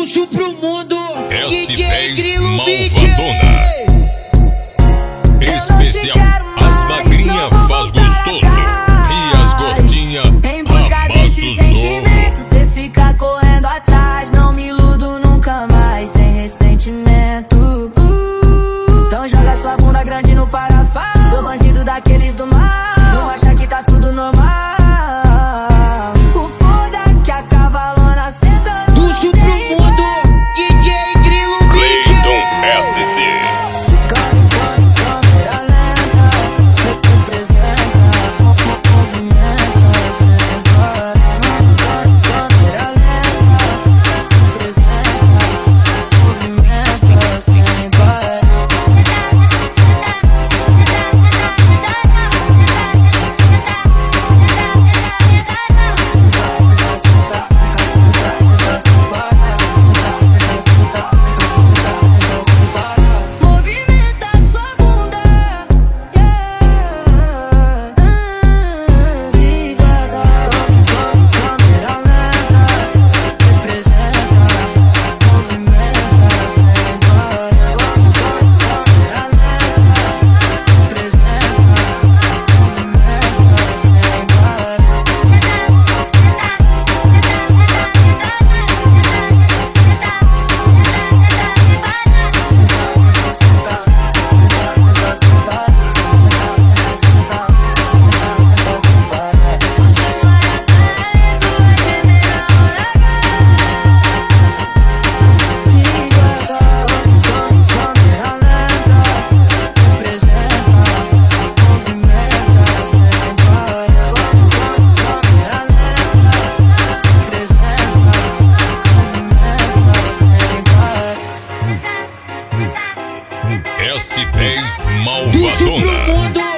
Do sul pro mundo, S10 Malvadona. Especial, as magrinha faz gostoso e as gordinha amassa os ovos. Cê fica correndo atrás, não me iludo nunca mais, sem ressentimento. Então joga sua bunda grande no parafuso. Sou bandido daqueles do mal, não acha que tá tudo normal. O foda que a cavalona senta no do sul pro mundo, DJ Grilo Beat. Câmera lenta, representa, movimenta sem parar. Câmera lenta, representa, movimenta sem parar. Movimenta sua bunda, devagar. Câmera lenta, representa, movimenta sem parar. Câmera lenta, representa, movimenta sem parar. S10 Do sul pro Malvadona. mundo,